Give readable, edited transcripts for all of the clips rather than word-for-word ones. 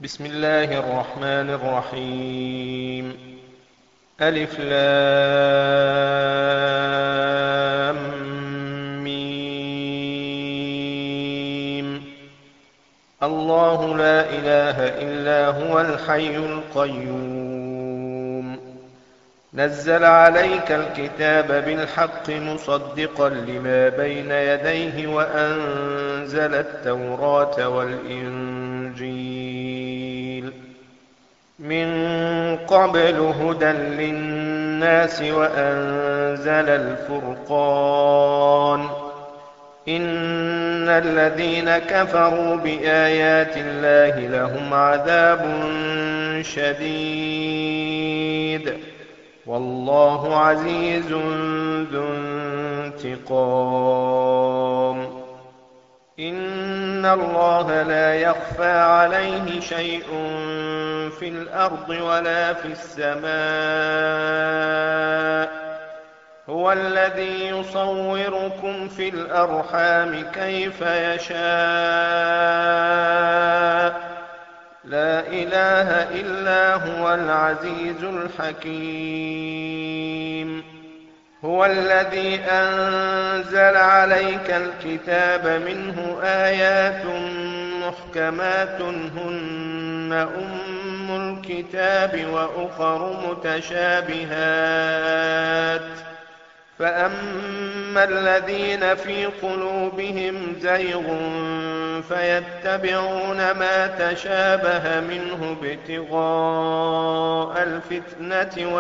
بسم الله الرحمن الرحيم. ألف لام ميم. الله لا إله إلا هو الحي القيوم. نزل عليك الكتاب بالحق مصدقا لما بين يديه وأنزل التوراة والإنجيل من قبل هدى للناس وأنزل الفرقان. إن الذين كفروا بآيات الله لهم عذاب شديد والله عزيز ذو انتقام. إن الله لا يخفى عليه شيء في الأرض ولا في السماء. هو الذي يصوركم في الأرحام كيف يشاء. لا إله إلا هو العزيز الحكيم. هو الذي أنزل عليك الكتاب منه آيات محكمات هن أم الكتاب وأخر متشابهات فأما الذين في قلوبهم زيغ فيتبعون ما تشابه منه ابتغاء الفتنة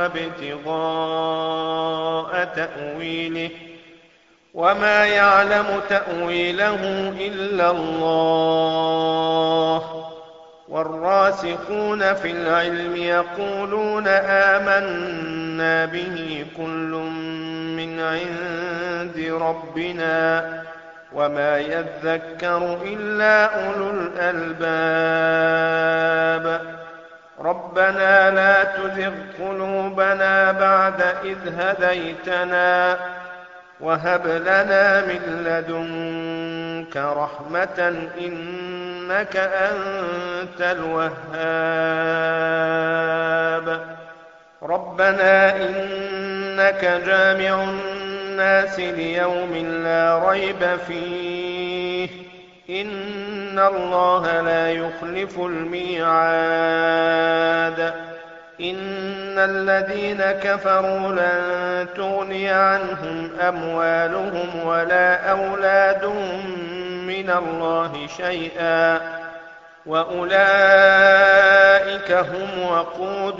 وابتغاء تأويله وما يعلم تأويله إلا الله. والراسخون في العلم يقولون آمنا به كل من عند ربنا وما يذكر إلا أولو الألباب. ربنا لا تزغ قلوبنا بعد إذ هديتنا وهب لنا من لدنك رحمة إنك أنت الوهاب. ربنا إنك جامع الناس ليوم لا ريب فيه إن الله لا يخلف الميعاد. إن الذين كفروا لن تغني عنهم أموالهم ولا أولادهم من الله شيئا وأولئك هم وقود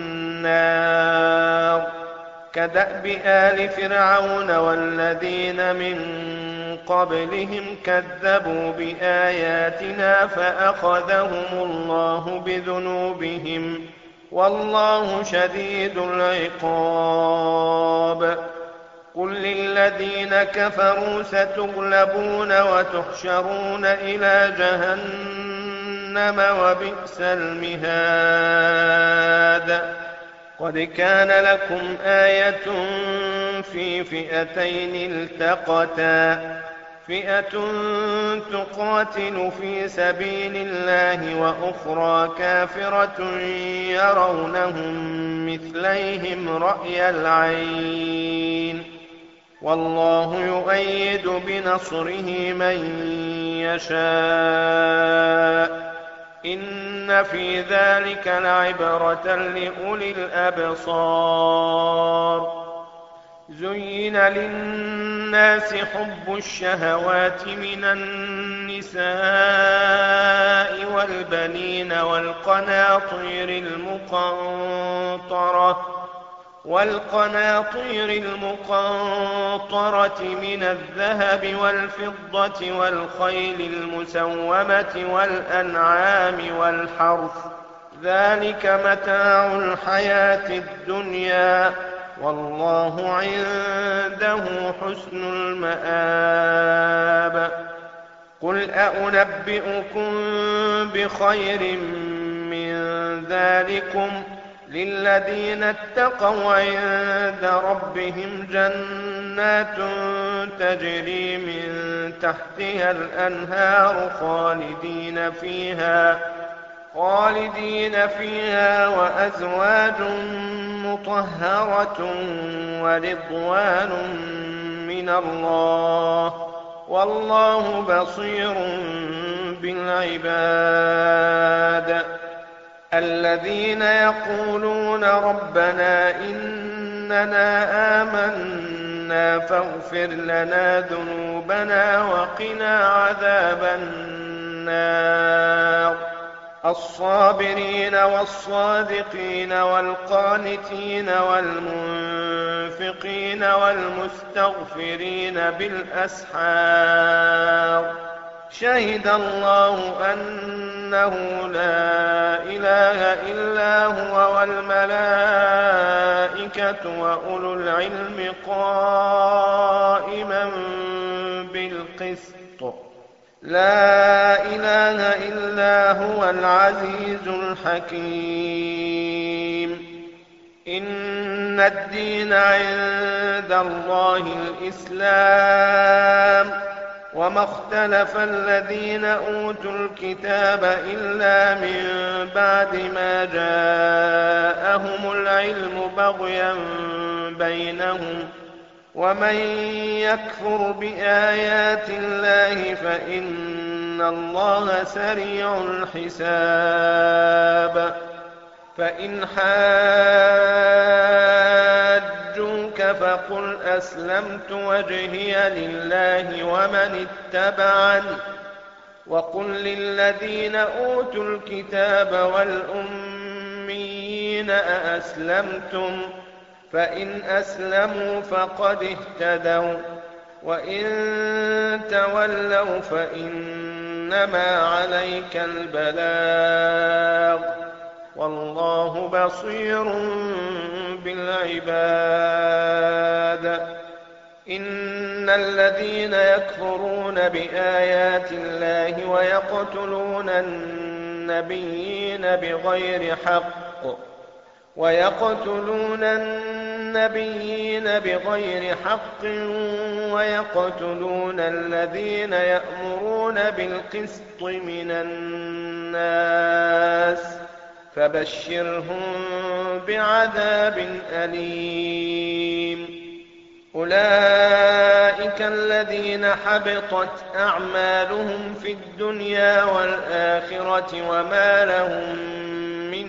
النار. كدأب آل فرعون والذين من قبلهم كذبوا بآياتنا فأخذهم الله بذنوبهم والله شديد العقاب. قل للذين كفروا ستغلبون وتحشرون إلى جهنم وبئس المهاد. قد كان لكم آية في فئتين التقتا فئة تقاتل في سبيل الله وأخرى كافرة يرونهم مثليهم رأي العين والله يؤيد بنصره من يشاء. إن في ذلك لعبرة لأولي الأبصار. زين للناس حب الشهوات من النساء والبنين والقناطير المقنطرة من الذهب والفضة والخيل المسومة والأنعام والحرث ذلك متاع الحياة الدنيا والله عنده حسن المآب. قل أنبئكم بخير من ذلكم للذين اتقوا عند ربهم جنات تجري من تحتها الأنهار خالدين فيها وأزواج مطهرة ورضوان من الله والله بصير بالعباد. الذين يقولون ربنا إننا آمنا فاغفر لنا ذنوبنا وقنا عذاب النار. الصابرين والصادقين والقانتين والمنفقين والمستغفرين بالأسحار. شهد الله أنه لا إله إلا هو والملائكة وأولو العلم قائما بالقسط. لا إله إلا هو العزيز الحكيم. إن الدين عند الله الإسلام وما اختلف الذين أوتوا الكتاب إلا من بعد ما جاءهم العلم بغيا بينهم ومن يكفر بآيات الله فإن الله سريع الحساب. فإن حاجوك فقل أسلمت وجهي لله ومن اتبعني وقل للذين أوتوا الكتاب والأميين أأسلمتم فإن أسلموا فقد اهتدوا وإن تولوا فإنما عليك البلاغ والله بصير بالعباد. إن الذين يكفرون بآيات الله ويقتلون النبيين بغير حق ويقتلون الذين يأمرون بالقسط من الناس فبشرهم بعذاب أليم. أولئك الذين حبطت أعمالهم في الدنيا والآخرة وما لهم من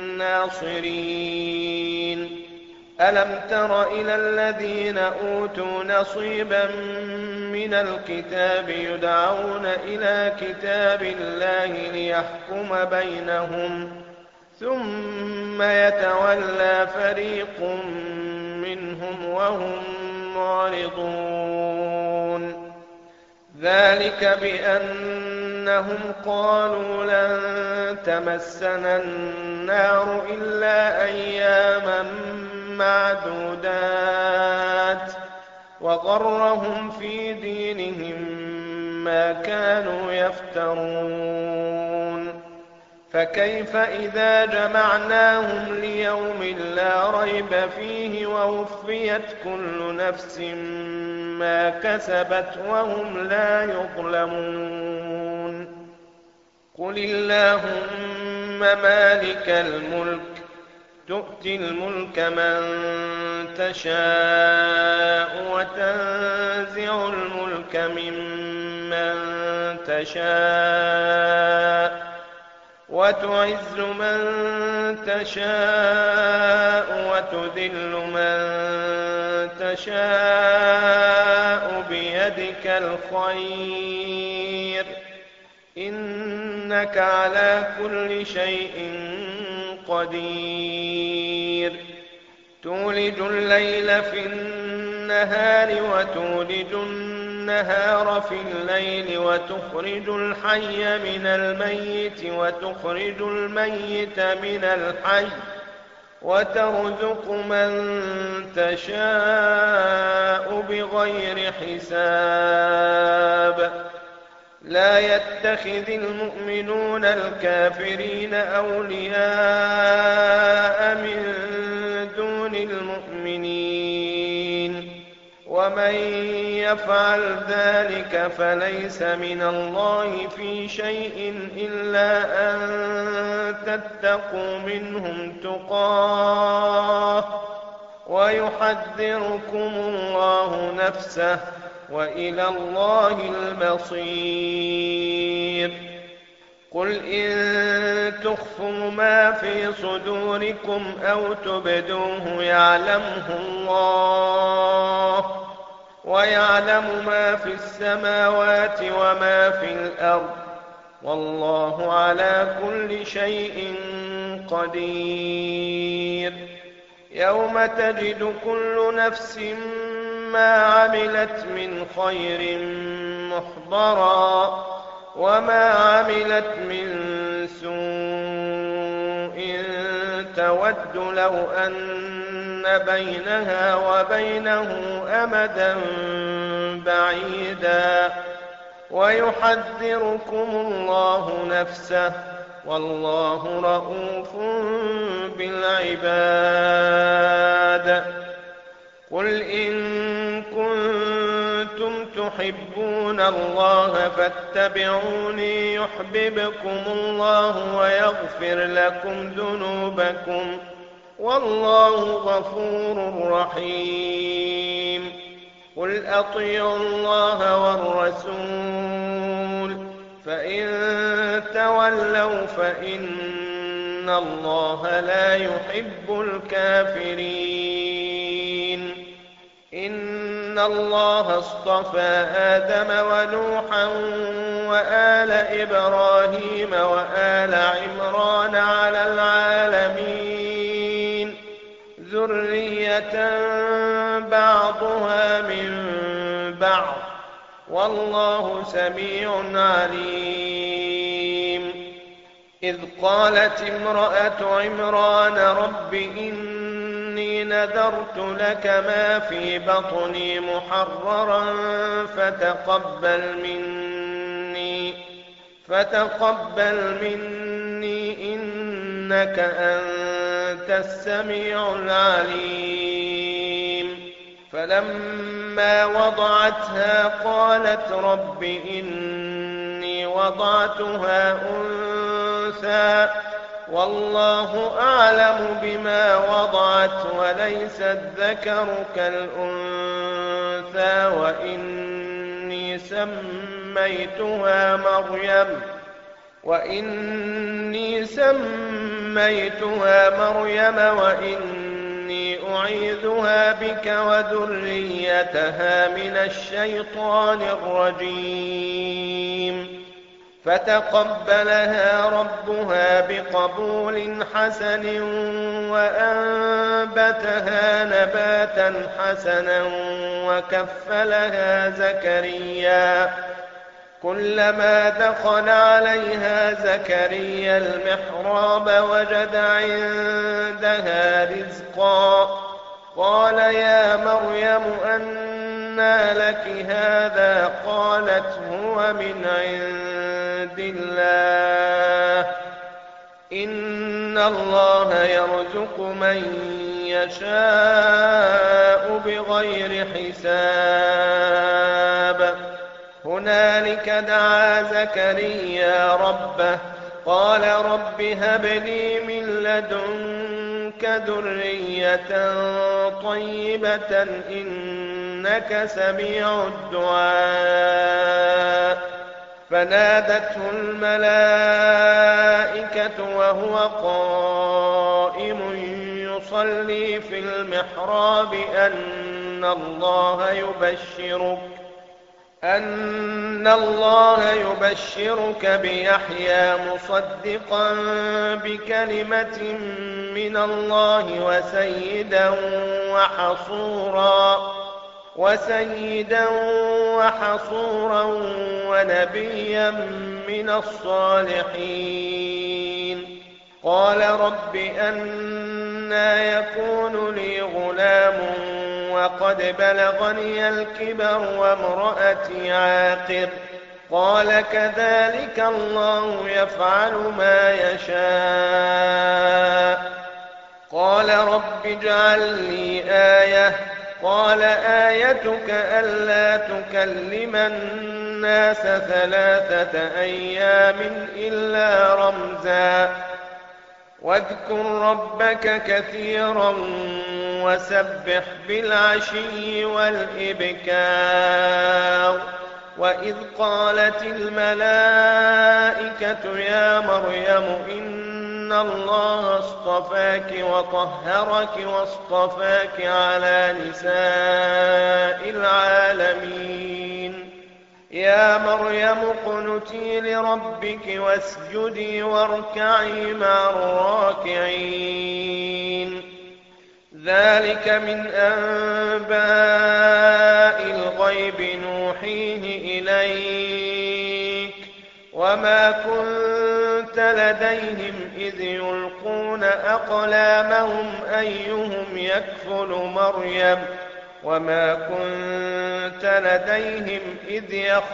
ناصرين. ألم تر إلى الذين أوتوا نصيبا من الكتاب يدعون إلى كتاب الله ليحكم بينهم ثم يتولى فريق منهم وهم معرضون. ذلك بأنهم قالوا لن تمسنا النار إلا أياما معدودات وغرهم في دينهم ما كانوا يفترون. فكيف إذا جمعناهم ليوم لا ريب فيه ووفيت كل نفس ما كسبت وهم لا يظلمون. قل اللهم مالك الملك تؤتي الملك من تشاء وتنزع الملك ممن تشاء وتعز من تشاء وتذل من تشاء بيدك الخير إنك على كل شيء قدير. تولج الليل في النهار وتولج النهار في الليل وتخرج الحي من الميت وتخرج الميت من الحي وترزق من تشاء بغير حساب. لا يتخذ المؤمنون الكافرين أولياء من دون المؤمنين ومن يفعل ذلك فليس من الله في شيء إلا أن تتقوا منهم تقاه ويحذركم الله نفسه وإلى الله المصير. قل إن تخفوا ما في صدوركم أو تبدوه يعلمه الله ويعلم ما في السماوات وما في الأرض والله على كل شيء قدير. يوم تجد كل نفس ما عملت من خير محضرا وما عملت من سوء تود لو أن بينها وبينه أمدا بعيدا ويحذركم الله نفسه والله رءوف بالعباد. قل إن كنتم تحبون الله فاتبعوني يحببكم الله ويغفر لكم ذنوبكم والله غفور رحيم. قل أطيعوا الله والرسول فإن تولوا فإن الله لا يحب الكافرين. إن الله اصطفى آدم ونوحا وآل إبراهيم وآل عمران على العالمين ذرية بعضها من بعض والله سميع عليم. إذ قالت امرأة عمران رب إني نذرت لك ما في بطني محررا فتقبل مني إنك أنت السميع العليم. فلما وضعتها قالت رب إني وضعتها أنثى والله أعلم بما وضعت وليس الذكر كالأنثى وإني سميتها مريم وإني أعيذها بك وذريتها من الشيطان الرجيم. فتقبلها ربها بقبول حسن وأنبتها نباتا حسنا وكفلها زكريا. كلما دخل عليها زكريا المحراب وجد عندها رزقا قال يا مريم أنى لك هذا قالت هو من عند الله إن الله يرزق من يشاء بغير حساب. هنالك دعا زكريا ربه قال رب هب لي من لدنك ذرية طيبة إنك سميع الدعاء. فنادته الملائكة وهو قائم يصلي في المحراب أن الله يبشرك بيحيى مصدقا بكلمة من الله وسيدا وحصورا ونبيا من الصالحين. قال رب أنى يكون لي غلام وقد بلغني الكبر وامرأتي عاقر قال كذلك الله يفعل ما يشاء. قال رب اجعل لي آية قال آيتك ألا تكلم الناس 3 أيام إلا رمزا واذكر ربك كثيرا وسبح بالعشي والإبكار وإذ قالت الملائكة يا مريم إن الله اصطفاك وطهرك واصطفاك على نساء العالمين يا مريم اقنتي لربك واسجدي واركعي مع الراكعين ذلك من أنباء الغيب نوحيه إليك وما كنت لديهم إذ يلقون أقلامهم أيهم يكفل مريم وما كنت لديهم إذ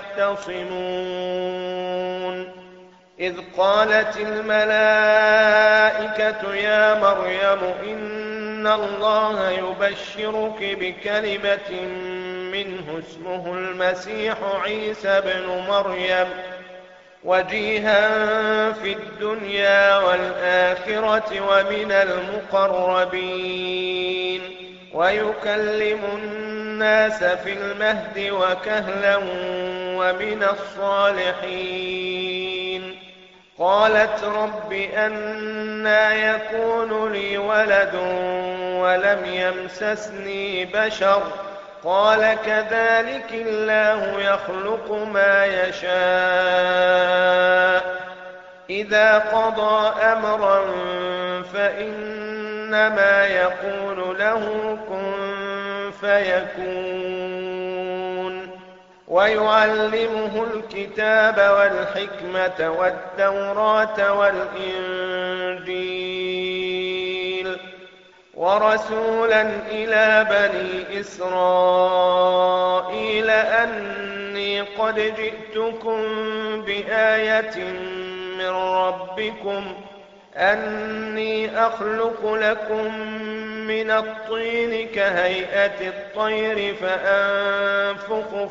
يختصمون إذ قالت الملائكة يا مريم إن الله يبشرك بكلمة منه اسمه المسيح عيسى بن مريم وجيها في الدنيا والآخرة ومن المقربين ويكلم الناس في المهد وكهلا ومن الصالحين قالت رب أنى يكون لي ولد ولم يمسسني بشر قال كذلك الله يخلق ما يشاء إذا قضى أمرا فإنما يقول له كن فيكون ويعلمه الكتاب والحكمة والتوراة والإنجيل ورسولا إلى بني إسرائيل أني قد جئتكم بآية من ربكم أني أخلق لكم من الطين كهيئة الطير فأنفخ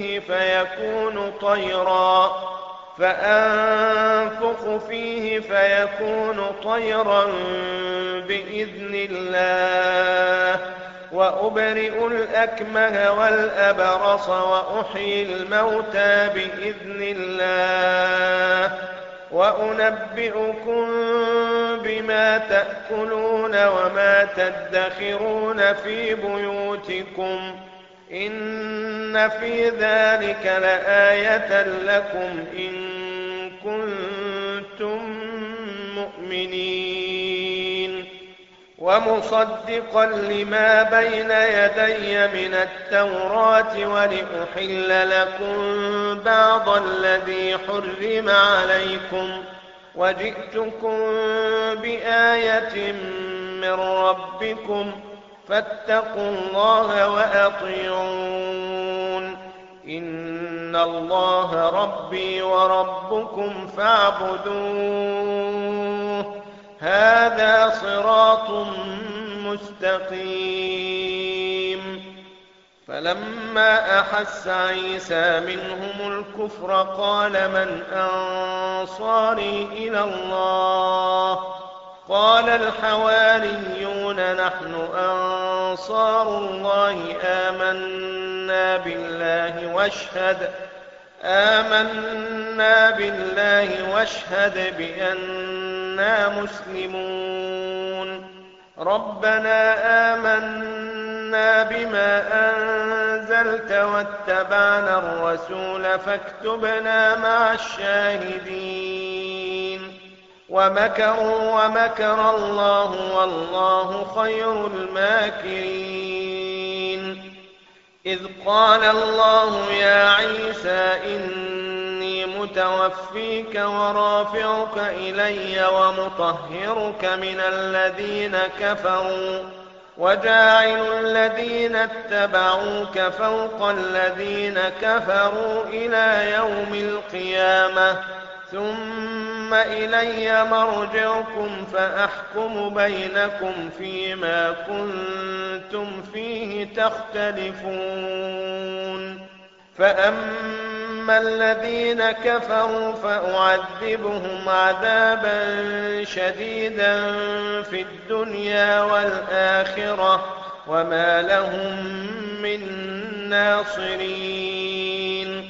فيه فيكون طيرا بإذن الله وأبرئ الأكمه والأبرص وأحيي الموتى بإذن الله وأنبئكم بما تأكلون وما تدخرون في بيوتكم إن في ذلك لآية لكم إن كنتم مؤمنين ومصدقا لما بين يدي من التوراة ولأحل لكم بعض الذي حرم عليكم وجئتكم بآية من ربكم فاتقوا الله وأطيعون إن الله ربي وربكم فاعبدوه هذا صراط مستقيم فلما أحس عيسى منهم الكفر قال من أنصاري إلى الله قال الحواريون نحن أنصار الله آمنا بالله واشهد بأننا مسلمون ربنا آمنا بما أنزلت واتبعنا الرسول فاكتبنا مع الشاهدين ومكروا ومكر الله والله خير الماكرين إذ قال الله يا عيسى إني متوفيك ورافعك إلي ومطهرك من الذين كفروا وجاعل الذين اتبعوك فوق الذين كفروا إلى يوم القيامة ثم إلي مرجعكم فأحكم بينكم فيما كنتم فيه تختلفون فأما الذين كفروا فأعذبهم عذابا شديدا في الدنيا والآخرة وما لهم من ناصرين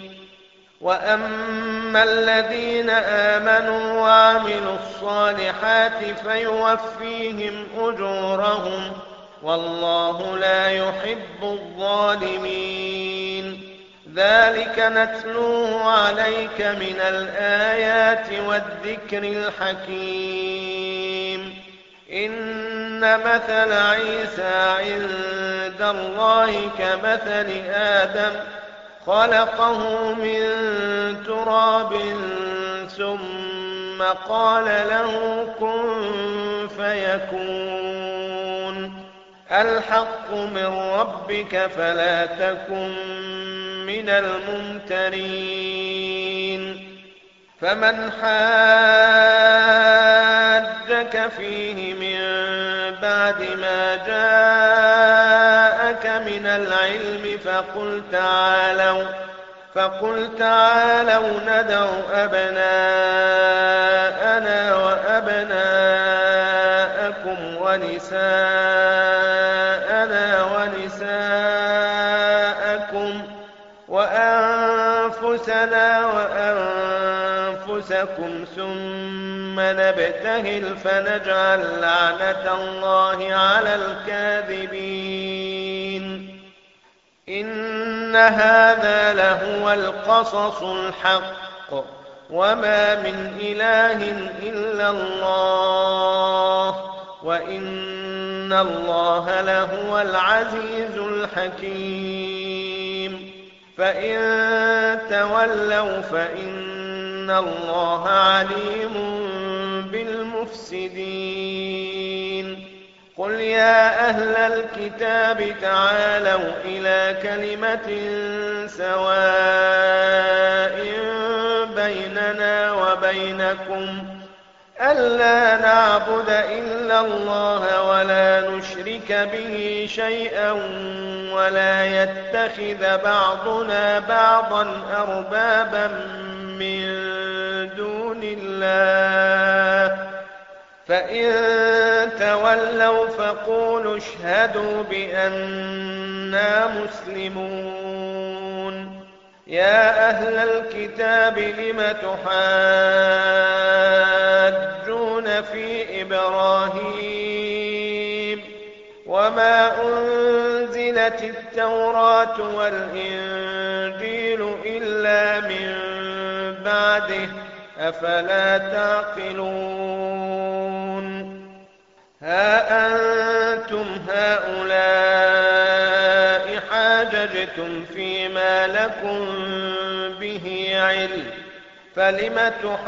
وأما الذين آمنوا وعملوا الصالحات فيوفيهم أجورهم والله لا يحب الظالمين ذلك نتلوه عليك من الآيات والذكر الحكيم إن مثل عيسى عند الله كمثل آدم خلقه من تراب ثم قال له كن فيكون الحق من ربك فلا تكن من الممترين فمن حاجك فيه من بعد ما جاءك من العلم فقل تعالوا ندع أبناءنا وأبناءكم ونساءنا ونساءكم وأنفسنا وأنفسكم ثم نبتهل فنجعل لعنة الله على الكاذبين إن هذا لهو القصص الحق وما من إله إلا الله وإن الله لهو العزيز الحكيم فإن تولوا فإن الله عليم بالمفسدين قل يا أهل الكتاب تعالوا إلى كلمة سواء بيننا وبينكم ألا نعبد إلا الله ولا نشرك به شيئا ولا يتخذ بعضنا بعضا أربابا من دون الله فإن تولوا فقولوا اشهدوا بأننا مسلمون يا أهل الكتاب لم تحاجون في إبراهيم وما أنزلت التوراة والإنجيل إلا من بعده أفلا تعقلون ها أنتم هؤلاء حاججتم فيما لكم به علم فلم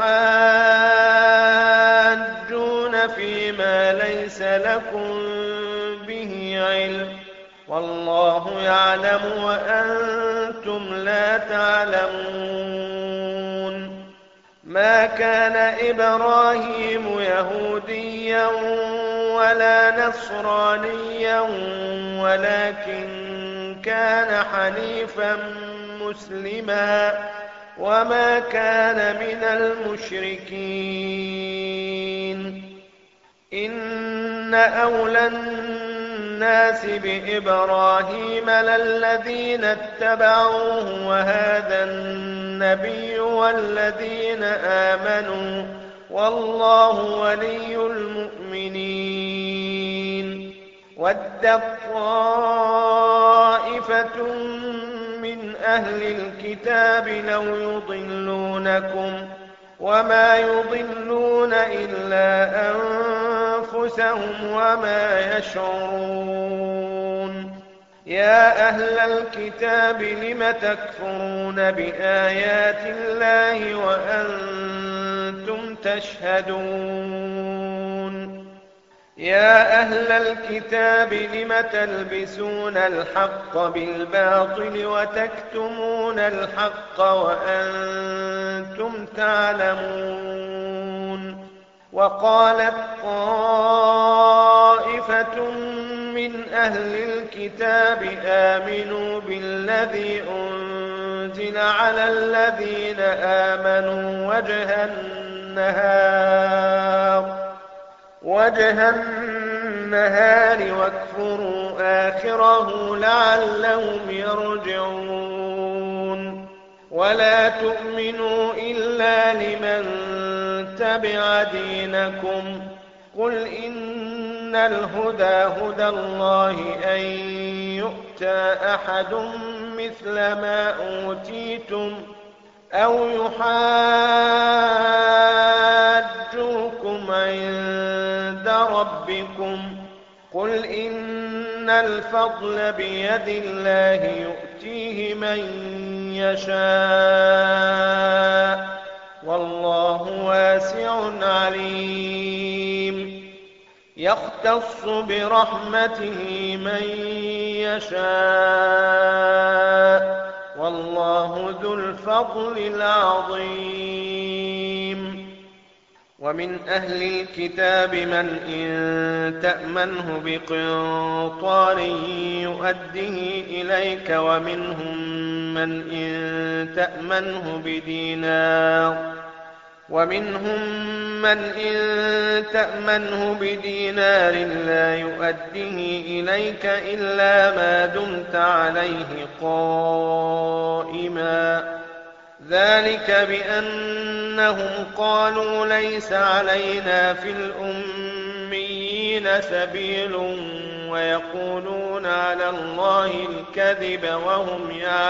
تحاجون فيما ليس لكم به علم والله يعلم وأنتم لا تعلمون ما كان إبراهيم يهوديا ولا نصرانيا ولكن كان حنيفا مسلما وما كان من المشركين إن أولى الناس بإبراهيم للذين اتبعوه وهذا النبي والذين آمنوا والله ولي المؤمنين ودت طائفة من أهل الكتاب لو يضلونكم وما يضلون إلا أنفسهم وما يشعرون يا أهل الكتاب لم تكفرون بآيات الله وأنتم تشهدون يا أهل الكتاب لم تلبسون الحق بالباطل وتكتمون الحق وأنتم تعلمون وقالت طائفة من أهل الكتاب آمنوا بالذي أنزل على الذين آمنوا وجه النهار واكفروا آخره لعلهم يرجعون ولا تؤمنوا إلا لمن تبع دينكم قل إن الهدى هدى الله أن يؤتى أحد مثل ما أوتيتم أو يحاجوكم عند ربكم قل إن الفضل بيد الله يؤتيه من يشاء والله واسع عليم يختص برحمته من يشاء والله ذو الفضل العظيم ومن أهل الكتاب من إن تأمنه بقنطار يؤده إليك ومنهم من إن تأمنه بدينار لا يؤده إليك إلا ما دمت عليه قائما ذلك بأنهم قالوا ليس علينا في الأميين سبيل ويقولون على الله الكذب وهم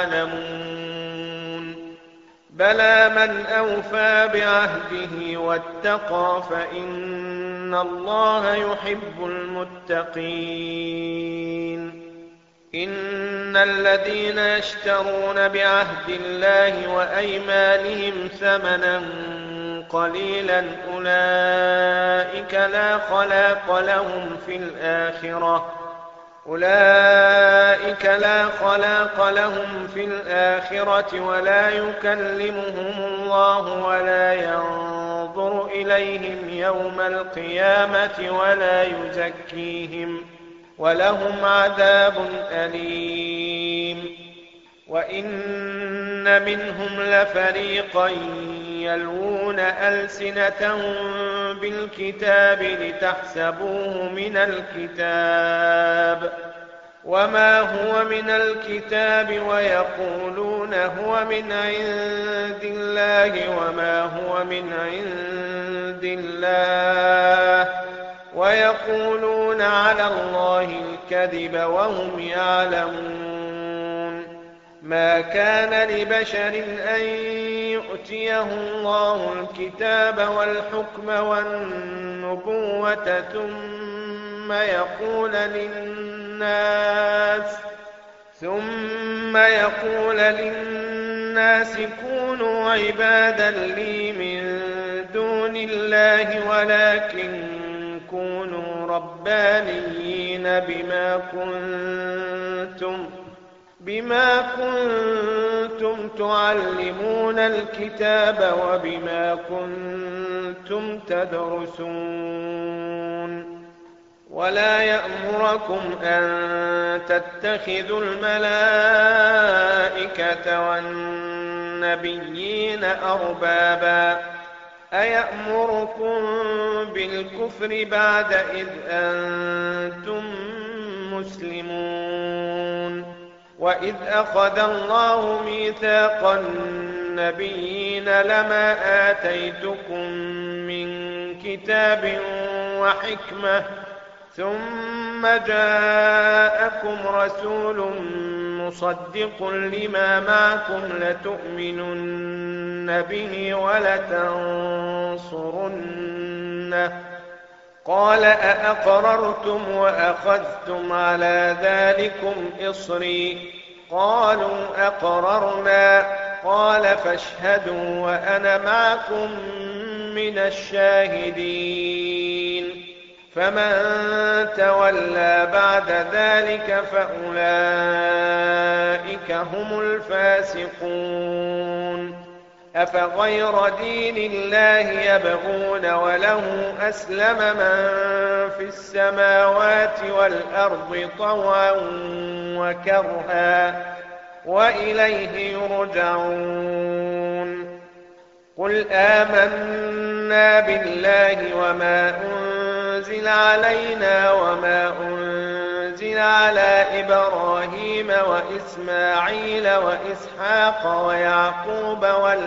يعلمون بلى من أوفى بعهده واتقى فإن الله يحب المتقين إن الذين يشترون بعهد الله وأيمانهم ثمنا قليلا أولئك لا خلاق لهم في الآخرة ولا يكلمهم الله ولا ينظر إليهم يوم القيامة ولا يزكيهم ولهم عذاب أليم وإن منهم لفريقا يلوون ألسنتهم بالكتاب لتحسبوه من الكتاب وما هو من الكتاب ويقولون هو من عند الله وما هو من عند الله ويقولون على الله الكذب وهم يعلمون ما كان لبشر أن يؤتيه الله الكتاب والحكم والنبوة ثم يقول للناس كونوا عبادا لي من دون الله ولكن كونوا ربانيين بما كنتم تعلمون الكتاب وبما كنتم تدرسون ولا يأمركم أن تتخذوا الملائكة والنبيين أربابا أيأمركم بالكفر بعد إذ أنتم مسلمون وإذ أخذ الله ميثاق النبيين لما آتيتكم من كتاب وحكمة ثم جاءكم رسول مصدق لما معكم لتؤمنن به ولتنصرنه قال أأقررتم وأخذتم على ذلكم إصري قالوا أقررنا قال فاشهدوا وأنا معكم من الشاهدين فمن تولى بعد ذلك فأولئك هم الفاسقون أفغير دين الله يبغون وله أسلم من في السماوات والأرض طوعا وكرها وإليه يرجعون قل آمنا بالله وما أنزل علينا وما أنزل على إبراهيم وإسماعيل وإسحاق ويعقوب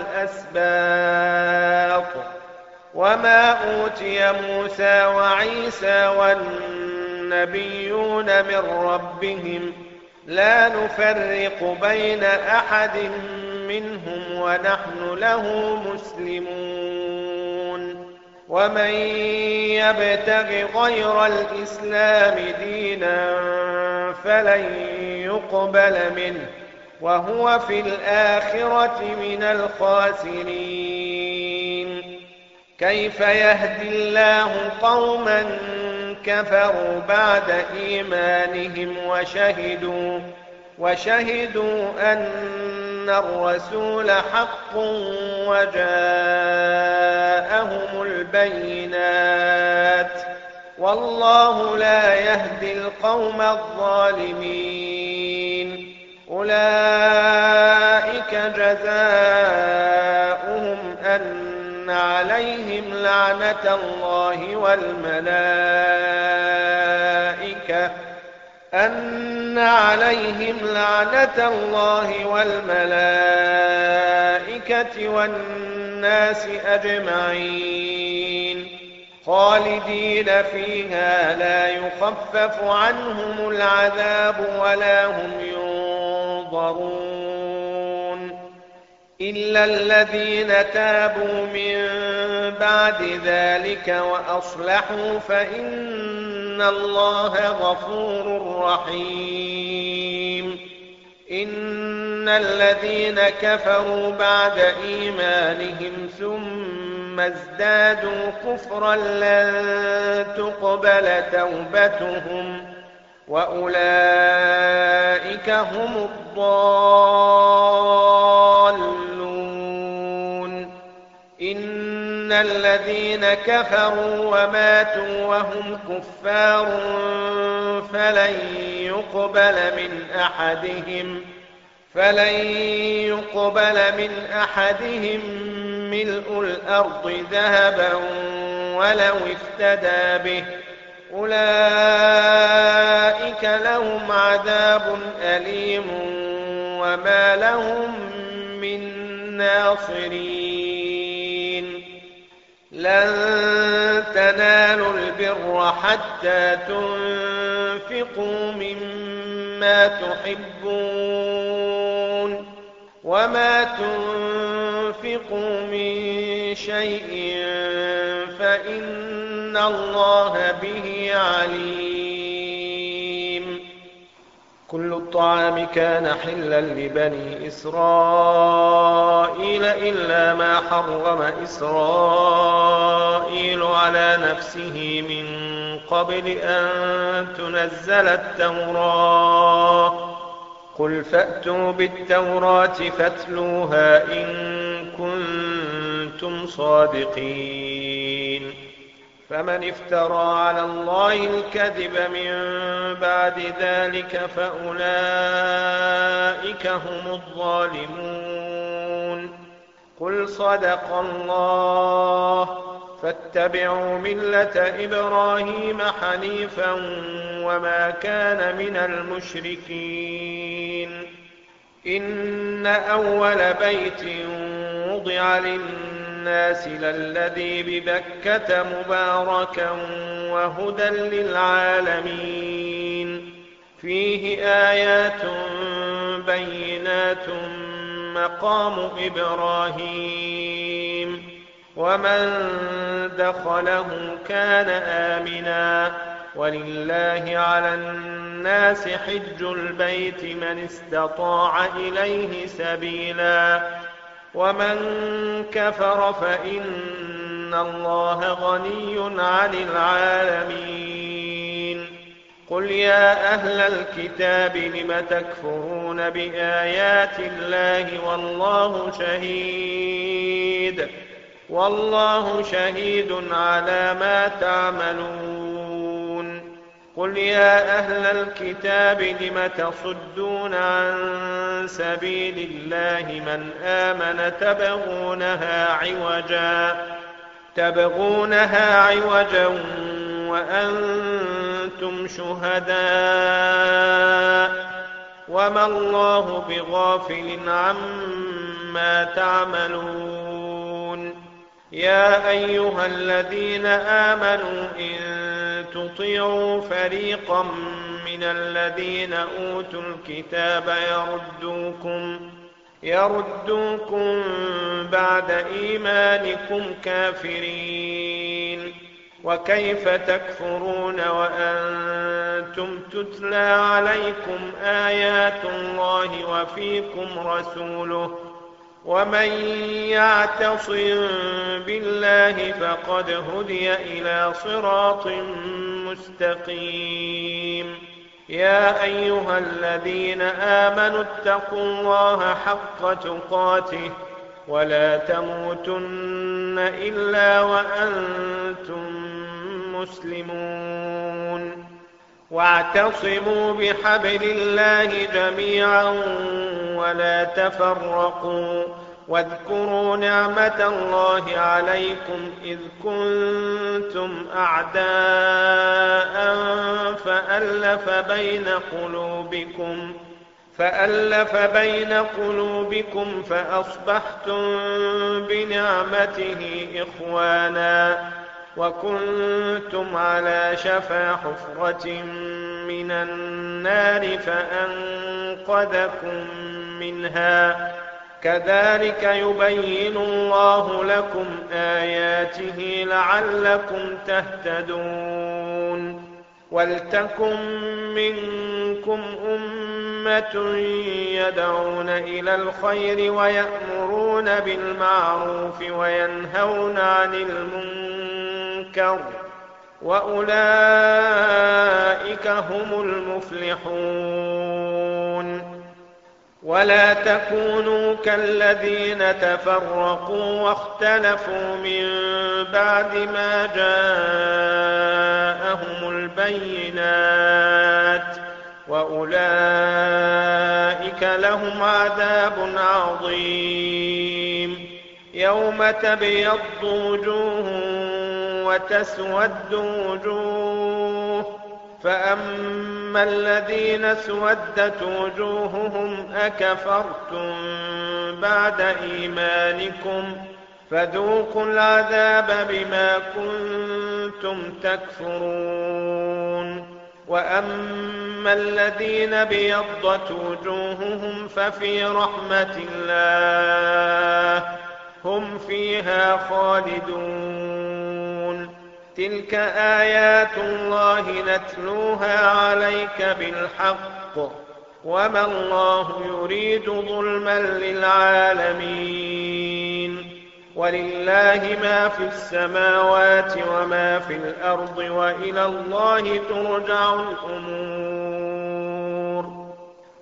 والأسباط وما أوتي موسى وعيسى والنبيون من ربهم لا نفرق بين أحد منهم ونحن له مسلمون ومن يبتغ غير الإسلام دينا فلن يقبل منه وهو في الآخرة من الخاسرين كيف يهدي الله قوما كفروا بعد إيمانهم وشهدوا أن الرسول حق وجاءهم البينات والله لا يهدي القوم الظالمين أولئك جزاؤهم أن عليهم لعنة الله والملائكة والناس أجمعين خالدين فيها لا يخفف عنهم العذاب ولا هم ينظرون إلا الذين تابوا من بعد ذلك وأصلحوا فإن الله غفور رحيم إن الذين كفروا بعد إيمانهم ثم ازدادوا كفرا لن تقبل توبتهم وأولئك هم الضالون إن الذين كفروا وماتوا وهم كفار فلن يقبل من أحدهم ملء الأرض ذهبا ولو افتدى به أولئك لهم عذاب أليم وما لهم من ناصرين لن تنالوا البر حتى تنفقوا مما تحبون وما تنفقوا من شيء فإن الله به عليم كل الطعام كان حلا لبني إسرائيل إلا ما حرم إسرائيل على نفسه من قبل أن تنزل التوراة قل فأتوا بالتوراة فاتلوها إن كنتم صادقين فمن افترى على الله الكذب من بعد ذلك فأولئك هم الظالمون قل صدق الله فاتبعوا ملة إبراهيم حنيفا وما كان من المشركين إن أول بيت وضع للناس للذي ببكة مباركا وهدى للعالمين فيه آيات بينات مقام إبراهيم ومن دخله كان آمنا ولله على الناس حج البيت من استطاع إليه سبيلا ومن كفر فإن الله غني عن العالمين قل يا أهل الكتاب لم تكفرون بآيات الله والله شهيد والله شهيد على ما تعملون. قل يا أهل الكتاب لم تصدون عن سبيل الله من آمن تبغونها عوجا وأنتم شهداء وما الله بغافل عما تعملون. يا أيها الذين آمنوا إن تطيعوا فريقا من الذين أوتوا الكتاب يردوكم بعد إيمانكم كافرين. وكيف تكفرون وأنتم تتلى عليكم آيات الله وفيكم رسوله ومن يعتصم بالله فقد هدي إلى صراط مستقيم. يا أيها الذين آمنوا اتقوا الله حق تقاته ولا تموتن إلا وأنتم مسلمون. واعتصموا بحبل الله جميعا ولا تفرقوا واذكروا نعمة الله عليكم إذ كنتم أعداء فألف بين قلوبكم فأصبحتم بنعمته إخوانا وكنتم على شفا حفرة من النار فأنقذكم منها. كذلك يبين الله لكم آياته لعلكم تهتدون. ولتكن منكم أمة يدعون إلى الخير ويأمرون بالمعروف وينهون عن المنكر وأولئك هم المفلحون. ولا تكونوا كالذين تفرقوا واختلفوا من بعد ما جاءهم البينات وأولئك لهم عذاب عظيم. يوم تبيض وجوه وتسود وجوه فأما الذين اسودت وجوههم أكفرتم بعد إيمانكم فذوقوا العذاب بما كنتم تكفرون. وأما الذين ابيضت وجوههم ففي رحمة الله هم فيها خالدون. تلك آيات الله نتلوها عليك بالحق وما الله يريد ظلما للعالمين. ولله ما في السماوات وما في الأرض وإلى الله ترجع الأمور.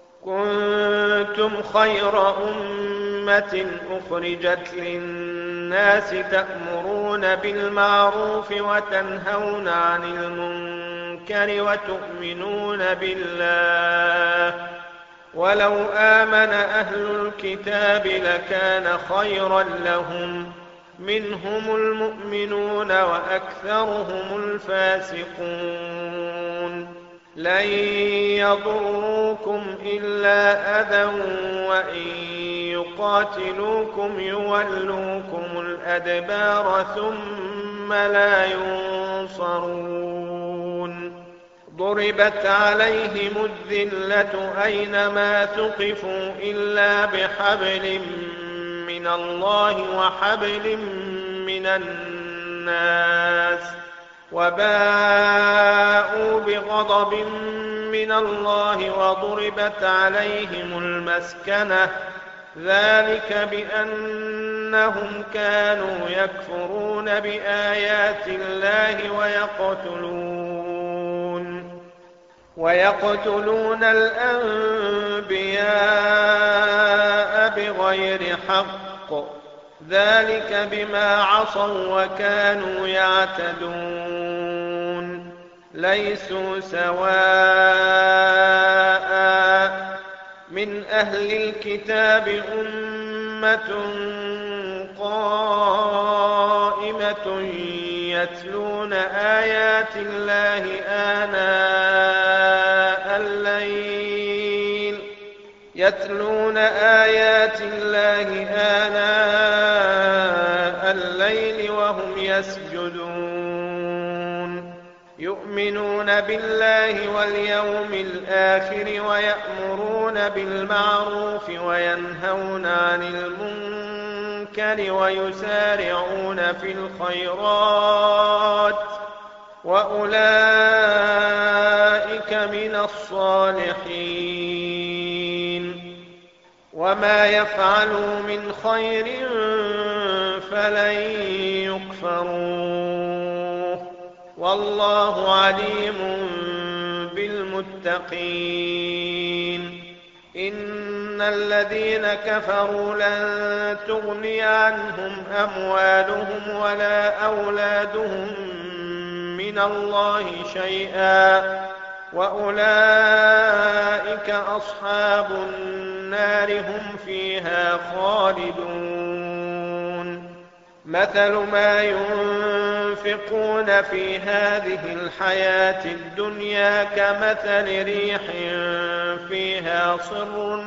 كنتم خير أمة أخرجت للناس تأمرون بالمعروف وتنهون عن المنكر وتؤمنون بالله. ولو آمن أهل الكتاب لكان خيرا لهم منهم المؤمنون وأكثرهم الفاسقون. لن يضروكم إلا أذى وإن يقاتلوكم يولوكم الأدبار ثم لا ينصرون. ضربت عليهم الذلة أينما ثقفوا إلا بحبل من الله وحبل من الناس وباءوا بغضب من الله وضربت عليهم المسكنة ذلك بأنهم كانوا يكفرون بآيات الله ويقتلون الأنبياء بغير حق ذلك بما عصوا وكانوا يعتدون ليسوا سواء من أهل الكتاب أمة قائمة يتلون آيات الله آناء الليل وهم يسجدون يؤمنون بالله واليوم الآخر ويأمرون بالمعروف وينهون عن المنكر ويسارعون في الخيرات وأولئك من الصالحين وما يفعلوا من خير فلن يكفروه والله عليم بالمتقين إن الذين كفروا لن تغني عنهم أموالهم ولا أولادهم من الله شيئا وأولئك أصحاب النار هم فيها خالدون مثل ما ينفقون في هذه الحياة الدنيا كمثل ريح فيها صر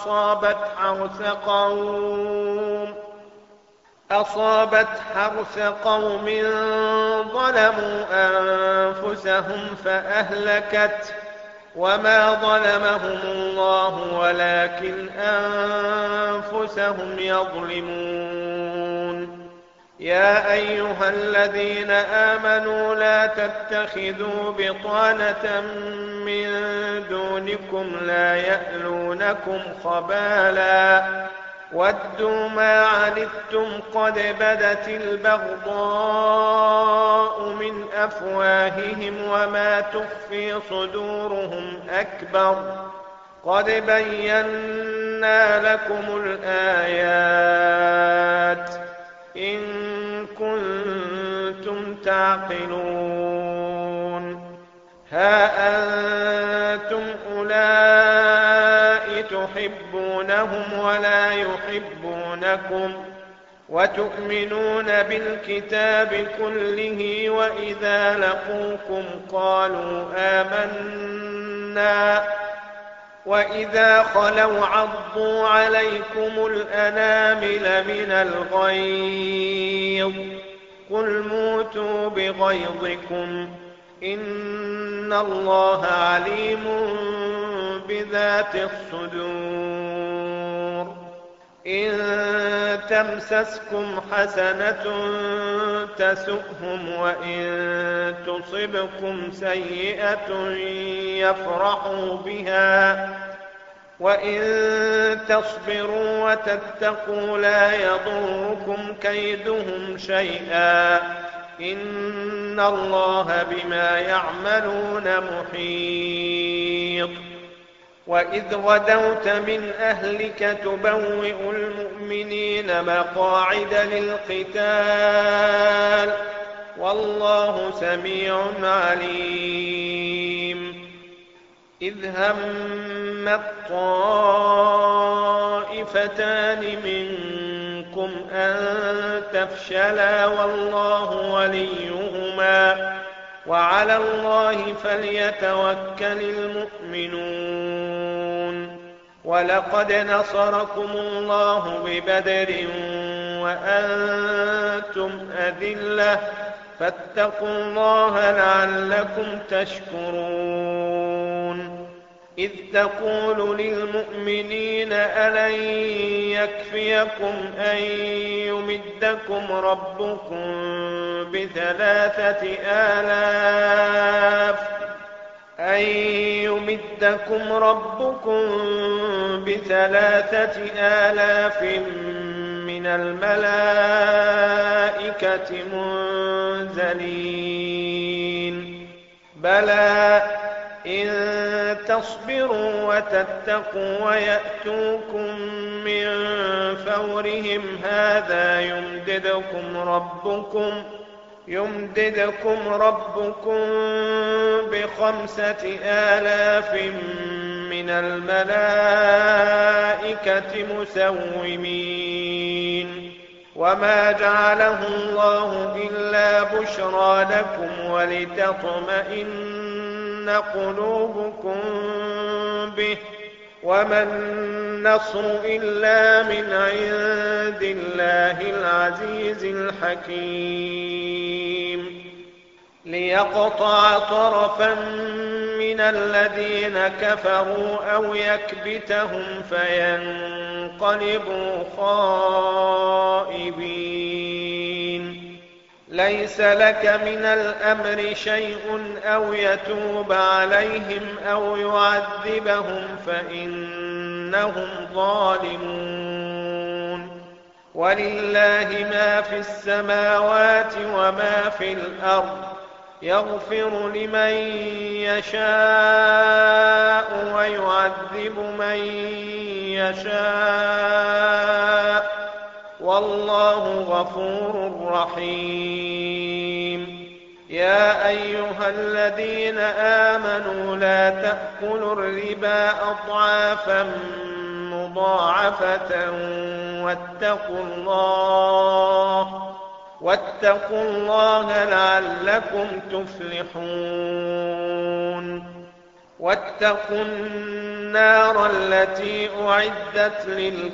أصابت حرث قوم ظلموا أنفسهم فأهلكت وما ظلمهم الله ولكن أنفسهم يظلمون يا أيها الذين آمنوا لا تتخذوا بطانة من دونكم لا يألونكم خبالا ودوا ما عنتم قد بدت البغضاء من أفواههم وما تخفي صدورهم أكبر قد بينا لكم الآيات إن كنتم تعقلون ها أنتم أولئك تحبونهم ولا يحبونكم وتؤمنون بالكتاب كله وإذا لقوكم قالوا آمنا وإذا خلوا عضوا عليكم الأنامل من الغيظ قل موتوا بغيظكم إن الله عليم بذات الصدور إن تمسسكم حسنة تسؤهم وإن تصبكم سيئة يفرحوا بها وإن تصبروا وتتقوا لا يضركم كيدهم شيئا إن الله بما يعملون محيط وإذ غدوت من أهلك تبوئ المؤمنين مقاعد للقتال والله سميع عليم إذ هم الطائفتان منكم أن تفشلا والله وليهما وعلى الله فليتوكل المؤمنون ولقد نصركم الله ببدر وأنتم أذلة فاتقوا الله لعلكم تشكرون إذ تقول للمؤمنين ألن يكفيكم أن يمدكم ربكم بثلاثة آلاف من الملائكة منزلين بلى إن تصبروا وتتقوا ويأتوكم من فورهم هذا يمددكم ربكم ب5000 من الملائكة مسومين وما جعله الله إلا بشرى لكم ولتطمئن قلوبكم به وما النصر إلا من عند الله العزيز الحكيم ليقطع طرفا من الذين كفروا أو يكبتهم فينقلبوا خائبين ليس لك من الأمر شيء أو يتوب عليهم أو يعذبهم فإنهم ظالمون ولله ما في السماوات وما في الأرض يغفر لمن يشاء ويعذب من يشاء والله غفور رحيم يا أيها الذين آمنوا لا تأكلوا الربا أضعافا مضاعفة واتقوا الله لعلكم تفلحون واتقوا النار التي أعدت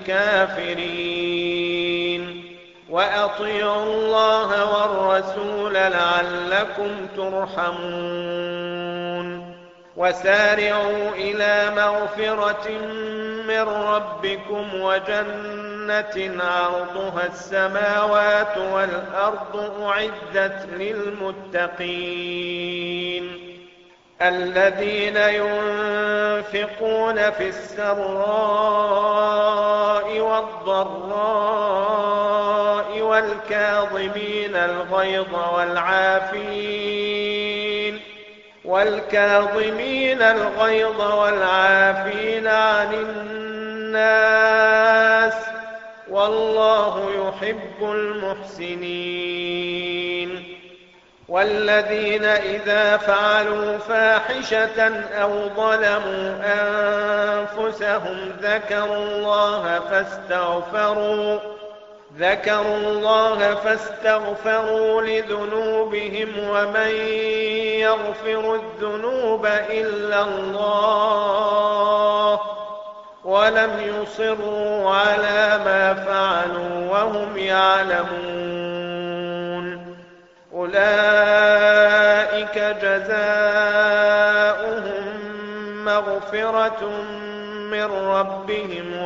للكافرين وأطيعوا الله والرسول لعلكم ترحمون وسارعوا إلى مغفرة من ربكم وجنة عرضها السماوات والأرض أعدت للمتقين الذين ينفقون في السراء والضراء والكاظمين الغيظ والعافين عن الناس والله يحب المحسنين والذين إذا فعلوا فاحشة أو ظلموا أنفسهم ذكروا الله فاستغفروا لذنوبهم ومن يغفر الذنوب إلا الله ولم يصروا على ما فعلوا وهم يعلمون أولئك جزاؤهم مغفرة من ربهم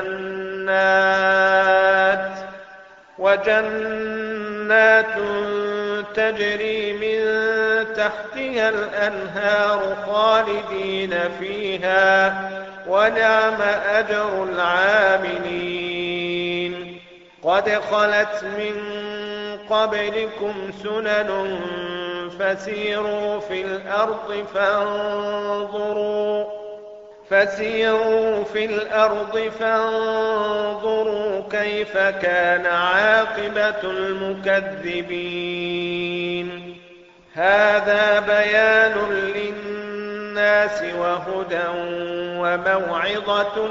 وجنات تجري من تحتها الأنهار خالدين فيها ونعم أجر العاملين قد خلت من قبلكم سنن فسيروا في الأرض فانظروا كيف كان عاقبة المكذبين هذا بيان للناس وهدى وموعظة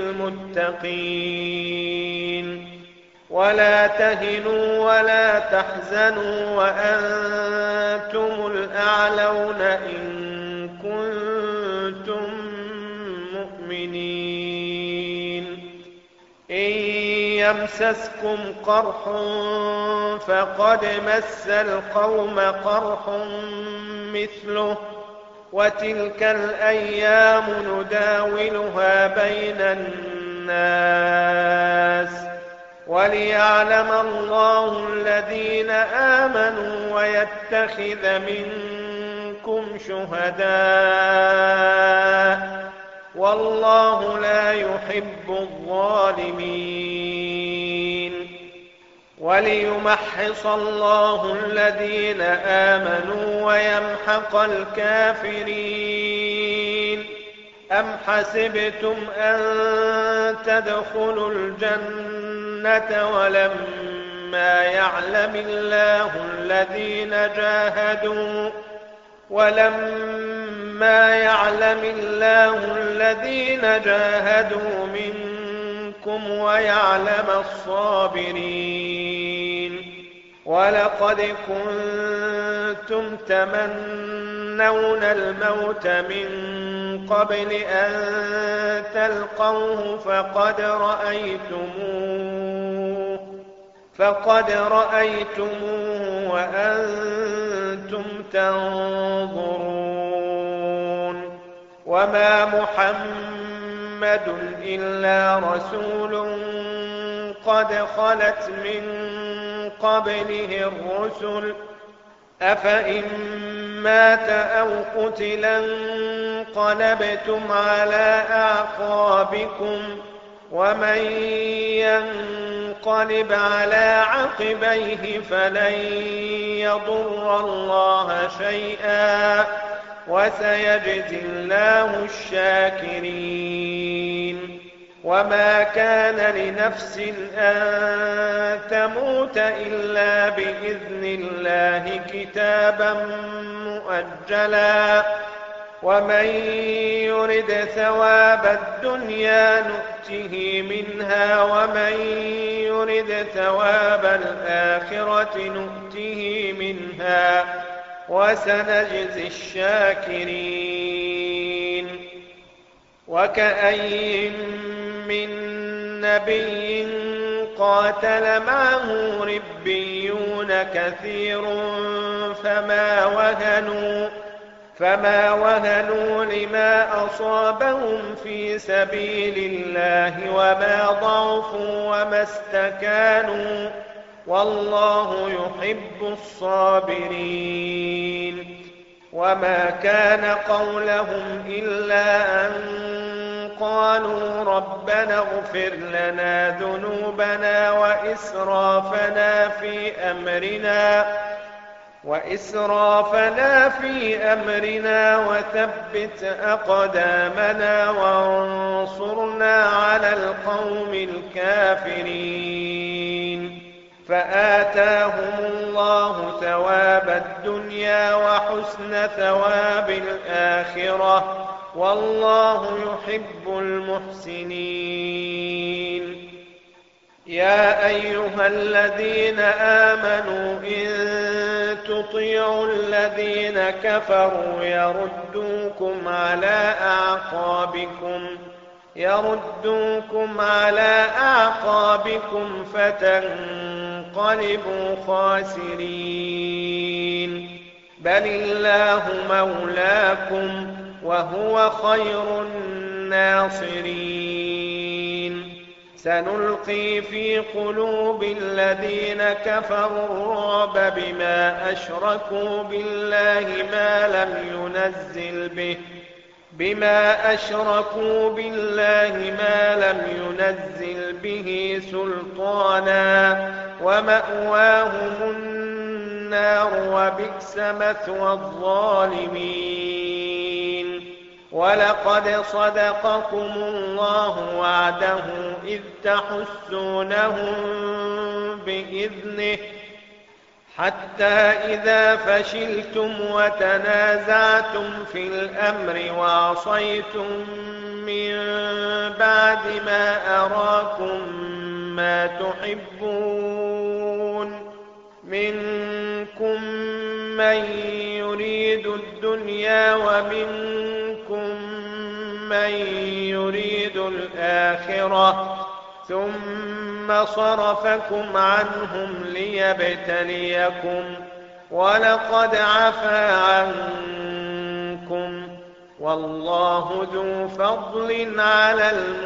للمتقين ولا تهنوا ولا تحزنوا وأنتم الأعلون إن كنتم مؤمنين إن يمسسكم قرح فقد مس القوم قرح مثله وتلك الأيام نداولها بين الناس وليعلم الله الذين آمنوا ويتخذ منكم شهداء والله لا يحب الظالمين وليمحص الله الذين آمنوا ويمحق الكافرين أم حسبتم أن تدخلوا الجنة ولما يعلم الله الذين جاهدوا منكم ويعلم الصابرين. ولقد كنتم تمنون الموت من قبل أن تلقوه فقد رأيتموه وأنتم تنظرون. وما محمد إلا رسول قد خلت من قبله الرسل أفإن مات أو قتل انقلبتم على أعقابكم ومن ينقلب على عقبيه فلن يضر الله شيئا وسيجزي الله الشاكرين. وما كان لنفس أن تموت إلا بإذن الله كتابا مؤجلا. ومن يرد ثواب الدنيا نؤته منها ومن يرد ثواب الآخرة نؤته منها وسنجزي الشاكرين. وكأي من نبي قاتل معه ربيون كثير فما وهنوا لما أصابهم في سبيل الله وما ضعفوا وما استكانوا والله يحب الصابرين. وما كان قولهم إلا أن قالوا ربنا اغفر لنا ذنوبنا وإسرافنا في أمرنا وثبت أقدامنا وانصرنا على القوم الكافرين. فآتاهم الله ثواب الدنيا وحسن ثواب الآخرة والله يحب المحسنين. يا أيها الذين آمنوا إن تطيعوا الذين كفروا يردوكم على أعقابكم فتنقلبوا خاسرين. بل الله مولاكم وهو خير الناصرين. سنلقي في قلوب الذين كفروا الرعب بما أشركوا بالله ما لم ينزل به سلطانا ومأواهم النار وبئس مثوى الظالمين. ولقد صدقكم الله وعده إذ تحسونهم بإذنه حتى إذا فشلتم وتنازعتم في الأمر وعصيتم من بعد ما أراكم ما تحبون منكم من يريد الدنيا ومنكم من يريد الآخرة ثم صرفكم عنهم ليبتليكم ولقد عفا عنكم والله ذو فضل على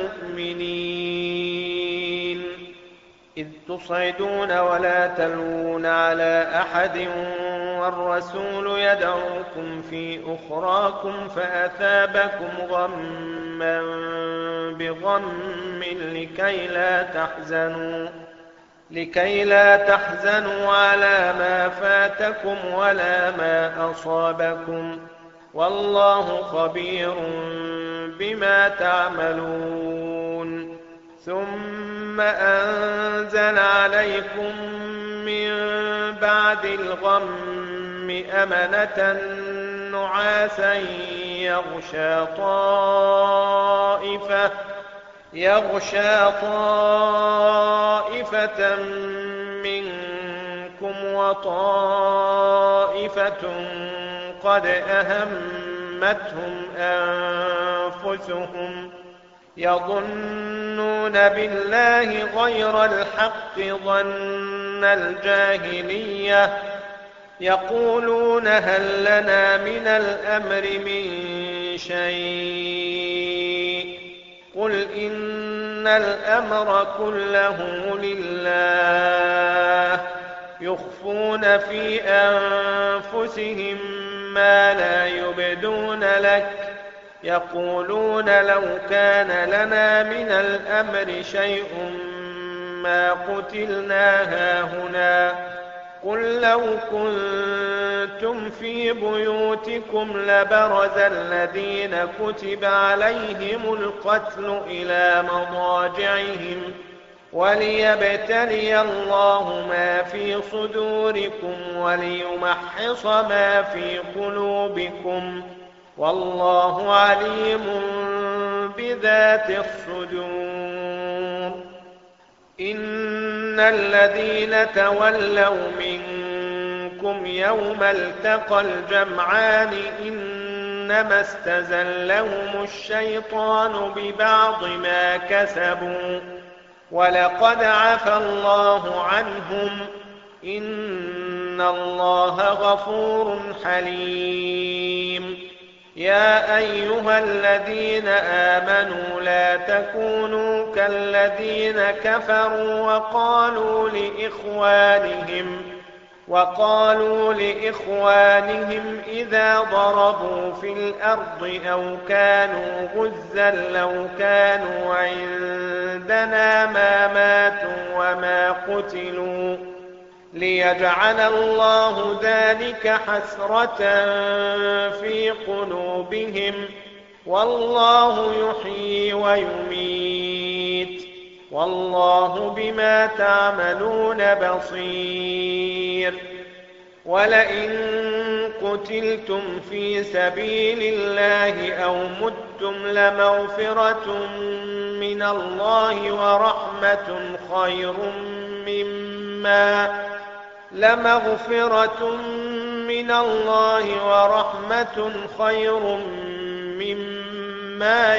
المؤمنين. إذ تصعدون ولا تلوون على أحد والرسول يدعوكم في أخراكم فأثابكم غما بغم لكي لا تحزنوا على ما فاتكم ولا ما أصابكم والله خبير بما تعملون ثم أنزل عليكم من بعد الغم أمنة نعاسا يغشى طائفة منكم وطائفة قد أهمتهم أنفسهم يظنون بالله غير الحق ظن الجاهلية يقولون هل لنا من الأمر من شيء قل إن الأمر كله لله يخفون في أنفسهم ما لا يبدون لك يقولون لو كان لنا من الأمر شيء ما قتلنا هاهنا قل لو كنتم في بيوتكم لبرز الذين كتب عليهم القتل إلى مضاجعهم وليبتلي الله ما في صدوركم وليمحص ما في قلوبكم والله عليم بذات الصدور إن الذين تولوا منكم يوم التقى الجمعان إنما استزلهم الشيطان ببعض ما كسبوا ولقد عفى الله عنهم إن الله غفور حليم يا أيها الذين آمنوا لا تكونوا كالذين كفروا وقالوا لإخوانهم إذا ضربوا في الأرض أو كانوا غزا لو كانوا عندنا ما ماتوا وما قتلوا ليجعل الله ذلك حسرة في قلوبهم والله يحيي ويميت والله بما تعملون بصير ولئن قتلتم في سبيل الله أو متم لمغفرة من الله ورحمة خير مما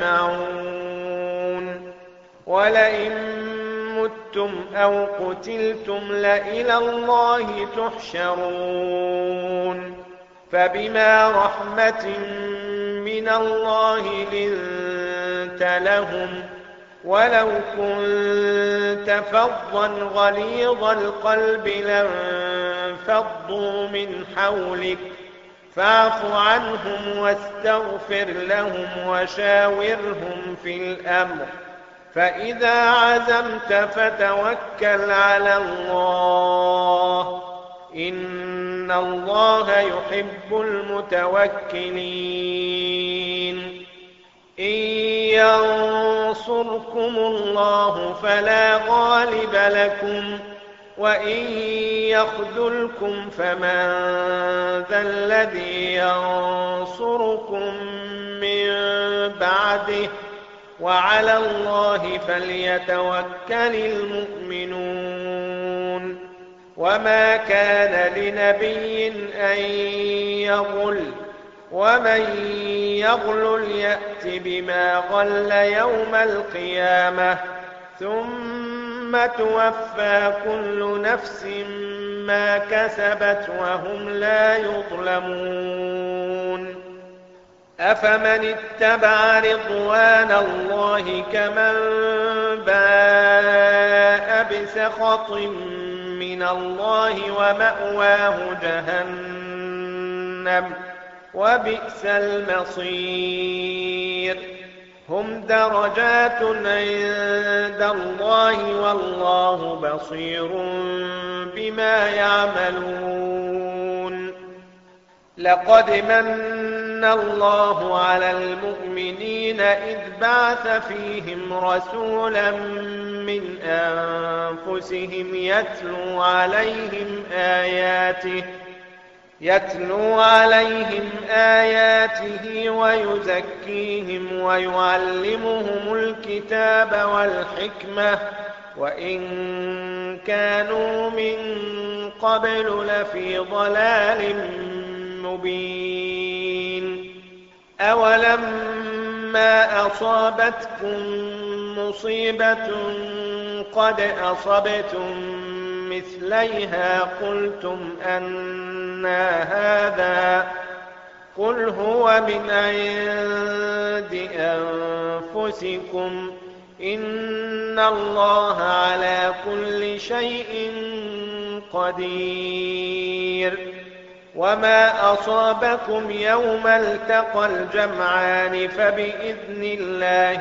يجمعون ولئن متم أو قتلتم لإلى الله تحشرون فبما رحمة من الله لنت لهم ولو كنت فظا غليظ القلب لانفضوا من حولك فاعف عنهم واستغفر لهم وشاورهم في الأمر فإذا عزمت فتوكل على الله إن الله يحب المتوكلين إن ينصركم الله فلا غالب لكم وإن يخذلكم فمن ذا الذي ينصركم من بعده وعلى الله فليتوكل المؤمنون وما كان لنبي أن يغل ومن يغلل يأت بما غل يوم القيامة ثم توفى كل نفس ما كسبت وهم لا يظلمون أفمن اتبع رضوان الله كمن باء بسخط من الله ومأواه جهنم وبئس المصير هم درجات عند الله والله بصير بما يعملون لقد من الله على المؤمنين إذ بعث فيهم رسولا من أنفسهم يتلو عليهم آياته ويزكيهم ويعلمهم الكتاب والحكمة وإن كانوا من قبل لفي ضلال مبين. أولما أصابتكم مصيبة قد أصبتم مثليها قلتم أنى هذا قل هو من عند أنفسكم إن الله على كل شيء قدير. وما أصابكم يوم التقى الجمعان فبإذن الله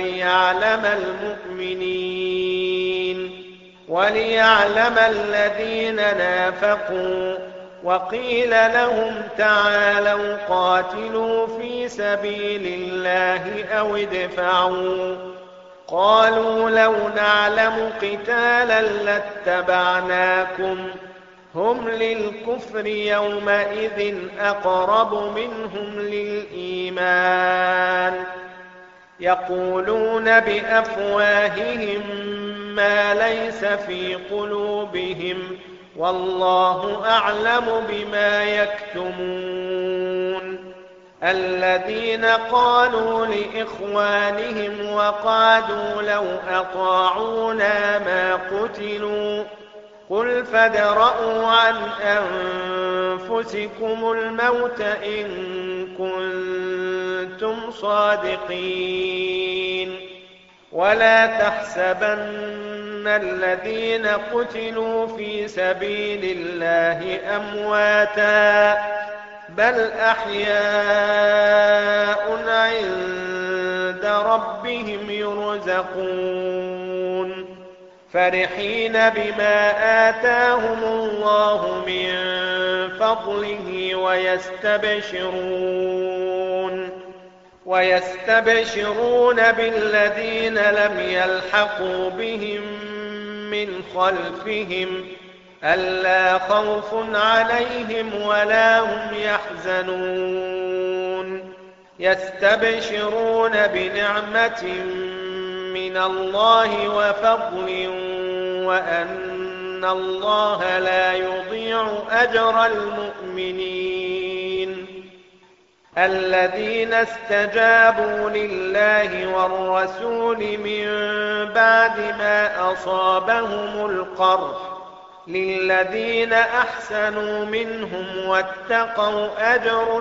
وليعلم الذين نافقوا. وقيل لهم تعالوا قاتلوا في سبيل الله أو ادفعوا قالوا لو نعلم قتالا لاتبعناكم هم للكفر يومئذ أقرب منهم للإيمان يقولون بأفواههم ما ليس في قلوبهم والله أعلم بما يكتمون. الذين قالوا لإخوانهم وقعدوا لو أطاعونا ما قتلوا قل فادرءوا عن أنفسكم الموت إن كنتم صادقين. ولا تحسبن الذين قتلوا في سبيل الله أمواتا بل أحياء عند ربهم يرزقون فرحين بما آتاهم الله من فضله ويستبشرون بالذين لم يلحقوا بهم من خلفهم ألا خوف عليهم ولا هم يحزنون يستبشرون بنعمة من الله وفضل وأن الله لا يضيع أجر المؤمنين. الذين استجابوا لله والرسول من بعد ما أصابهم القرح للذين أحسنوا منهم واتقوا أجر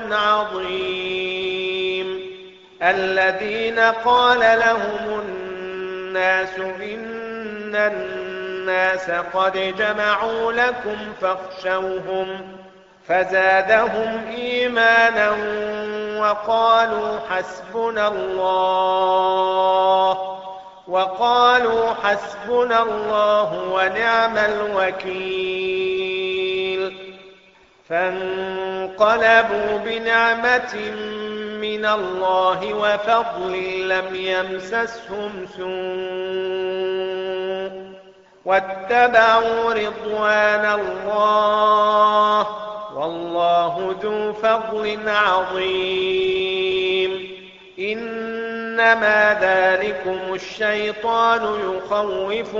عظيم. الذين قال لهم الناس إن الناس قد جمعوا لكم فاخشوهم فزادهم إيمانا وقالوا حسبنا الله ونعم الوكيل. فانقلبوا بنعمة من الله وفضل لم يمسسهم سوء واتبعوا رضوان الله والله ذو فضل عظيم. إنما ذلكم الشيطان يخوف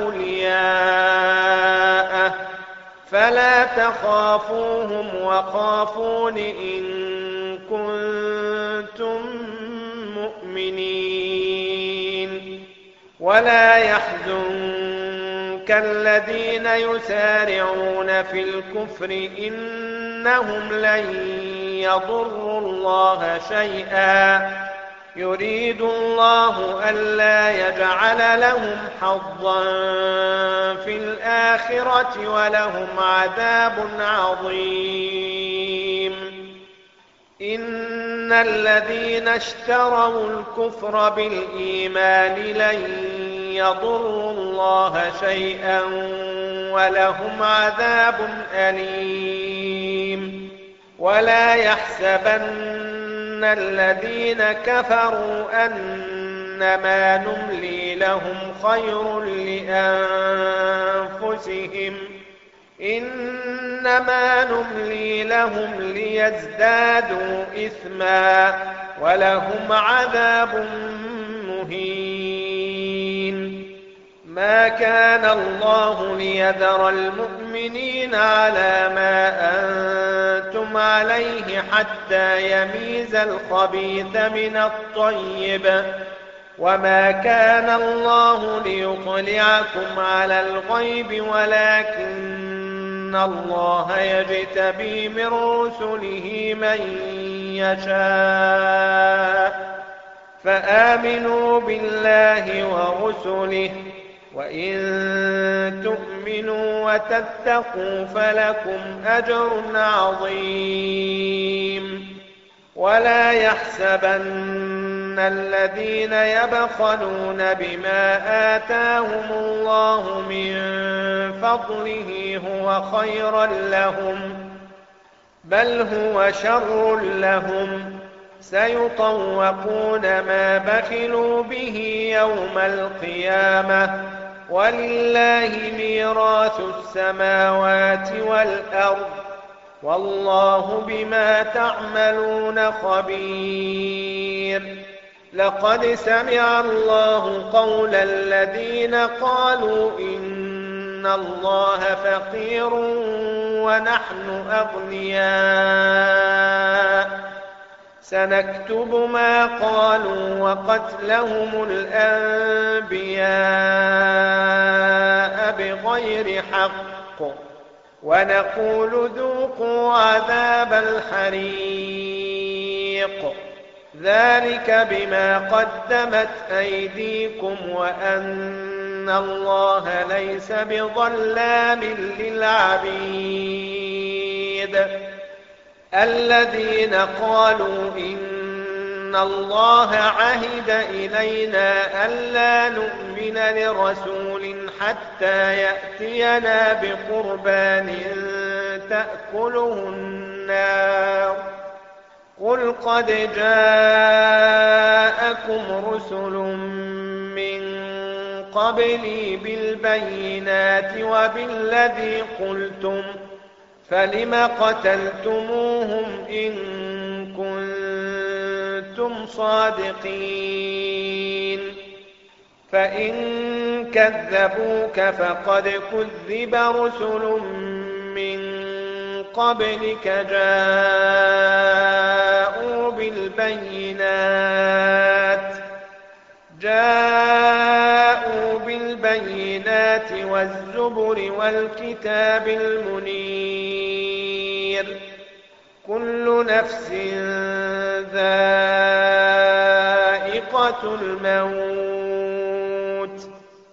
أولياءه فلا تخافوهم وخافون إن كنتم مؤمنين. ولا يحزنك الذين يسارعون في الكفر إنهم لن يضروا الله شيئا يريد الله ألا يجعل لهم حظا في الآخرة ولهم عذاب عظيم. إن الذين اشتروا الكفر بالإيمان لن يضروا الله شيئا ولهم عذاب أليم. ولا يحسبن الذين كفروا أنما نملي لهم خير لأنفسهم إنما نملي لهم ليزدادوا إثما ولهم عذاب مهين. ما كان الله ليذر المؤمنين على ما أنتم عليه حتى يميز الخبيث من الطيب وما كان الله ليطلعكم على الغيب ولكن الله يجتبي من رسله من يشاء فآمنوا بالله ورسله وإن تؤمنوا وتتقوا فلكم أجر عظيم. ولا يحسبن الذين يبخلون بما آتاهم الله من فضله هو خيرا لهم بل هو شر لهم سيطوقون ما بخلوا به يوم القيامة ولله ميراث السماوات والأرض والله بما تعملون خبير. لقد سمع الله قول الذين قالوا إن الله فقير ونحن أغنياء سنكتب ما قالوا وقتلهم الأنبياء بغير حق ونقول ذوقوا عذاب الحريق ذلك بما قدمت أيديكم وأن الله ليس بظلام للعبيد. الذين قالوا إن الله عهد إلينا ألا نؤمن لرسول حتى يأتينا بقربان تأكله النار قل قد جاءكم رسل من قبلي بالبينات وبالذي قلتم فلم قتلتموهم إن كنتم صادقين فإن كذبوك فقد كذب رسل من قبلك جاءوا بالبينات والزبر والكتاب المنير كل نفس ذائقة الموت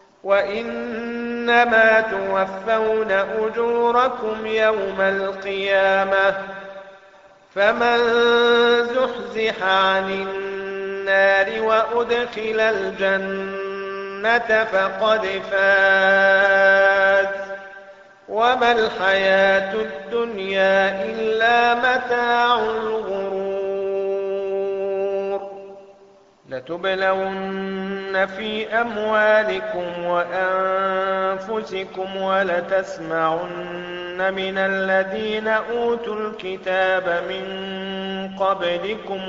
وإنما توفون أجوركم يوم القيامة فمن زحزح عن النار وأدخل الجنة فقد فاز وما الحياة الدنيا إلا متاع الغرور. لتبلون في أموالكم وأنفسكم ولتسمعن من الذين أوتوا الكتاب من قبلكم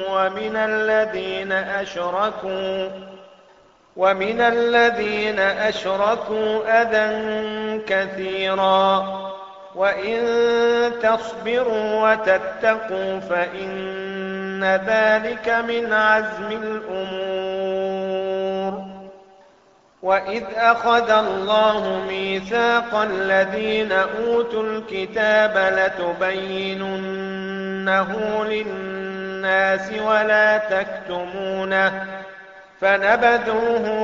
ومن الذين أشركوا أذى كثيرا وإن تصبروا وتتقوا فإن ذلك من عزم الأمور. وإذ أخذ الله ميثاق الذين أوتوا الكتاب لتبيننه للناس ولا تكتمونه فنبذوه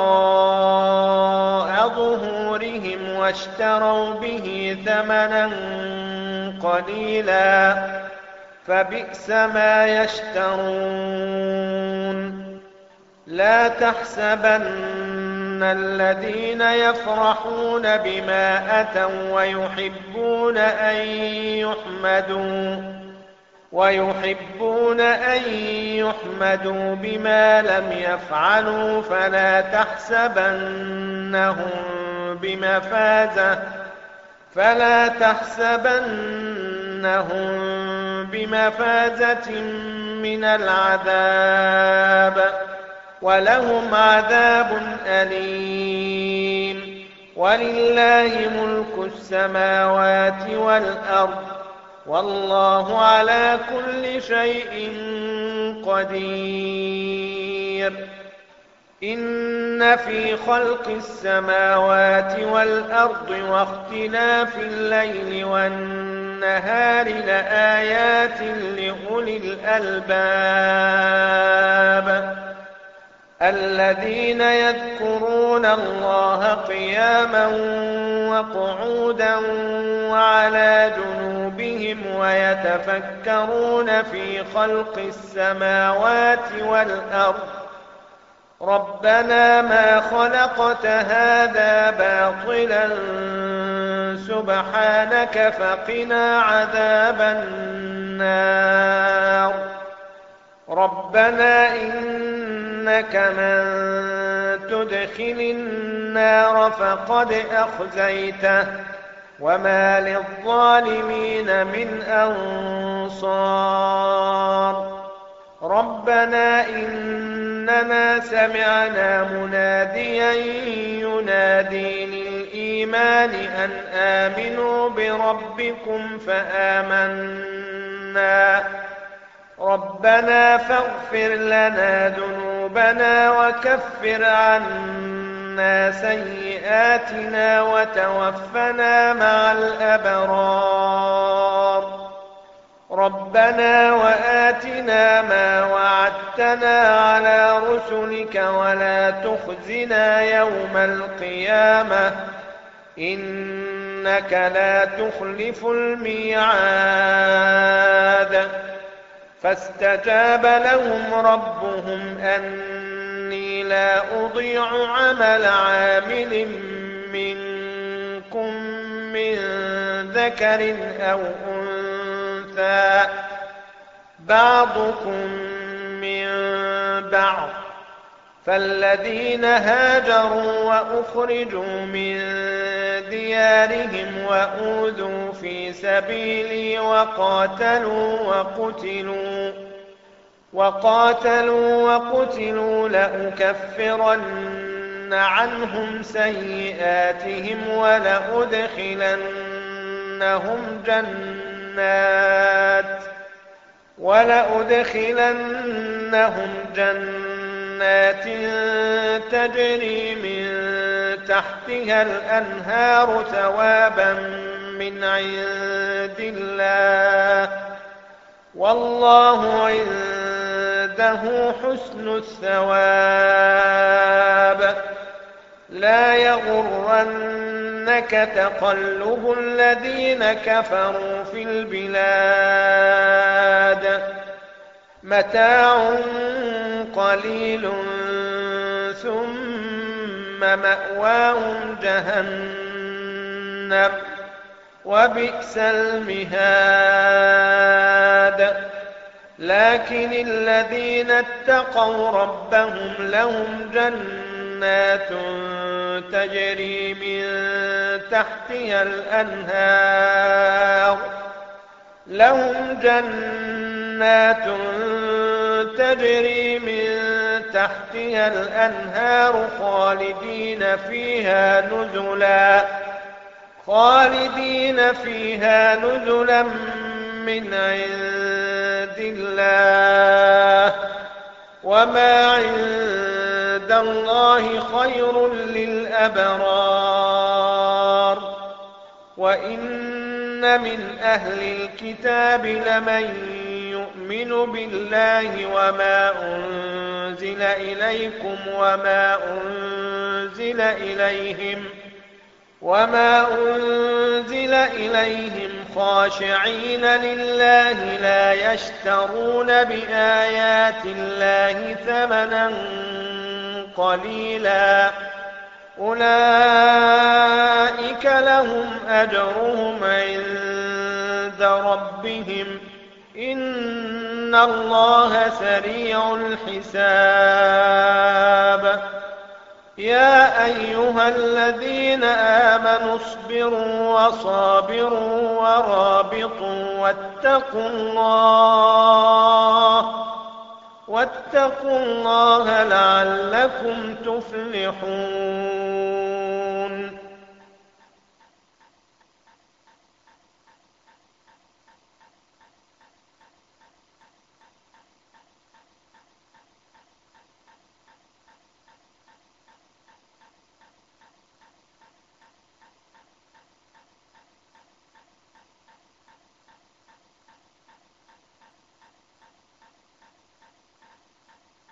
وراء ظهورهم واشتروا به ثمنا قليلا فبئس ما يشترون. لا تحسبن الذين يفرحون بما أتوا ويحبون أن يحمدوا ويحبون أن يحمدوا بما لم يفعلوا فلا تحسبنهم بمفازة من العذاب ولهم عذاب أليم. ولله ملك السماوات والأرض والله على كل شيء قدير. إن في خلق السماوات والأرض واختلاف الليل والنهار لآيات لأولي الألباب الذين يذكرون الله قياما وقعودا وعلى جنوبهم ويتفكرون في خلق السماوات والأرض ربنا ما خلقت هذا باطلا سبحانك فقنا عذاب النار. ربنا إنك من تدخل النار فقد أخزيته وما للظالمين من أنصار. ربنا إننا سمعنا مناديا ينادي للإيمان أن آمنوا بربكم فآمنا. ربنا فاغفر لنا ذنوبنا وكفر عنا سيئاتنا وتوفنا مع الأبرار. ربنا وآتنا ما وعدتنا على رسلك ولا تخزنا يوم القيامة إنك لا تخلف الميعاد. فاستجاب لهم ربهم أني لا أضيع عمل عامل منكم من ذكر أو أنثى بعضكم من بعض. فالذين هاجروا وأخرجوا من ديارهم وأوذوا في سبيلي وقاتلوا لأكفرن عنهم سيئاتهم ولأدخلنهم جنات تجري من تحتها الأنهار ثوابا من عند الله والله عنده حسن الثواب. لا يغرنك تقلب الذين كفروا في البلاد متاع قليل ثم مأواهم جهنم وبئس المهاد. لكن الذين اتقوا ربهم لهم جنات تجري من تحتها الأنهار خالدين فيها نزلا من عند الله وما عند الله خير للأبرار. وإن من أهل الكتاب لمن يؤمن بالله وما أنزل إليكم وما أنزل إليهم خاشعين لله لا يشترون بآيات الله ثمنا قليلا أولئك لهم أجرهم عند ربهم إن الله سريع الحساب. يا أيها الذين آمنوا اصبروا وصابروا ورابطوا واتقوا الله لعلكم تفلحون.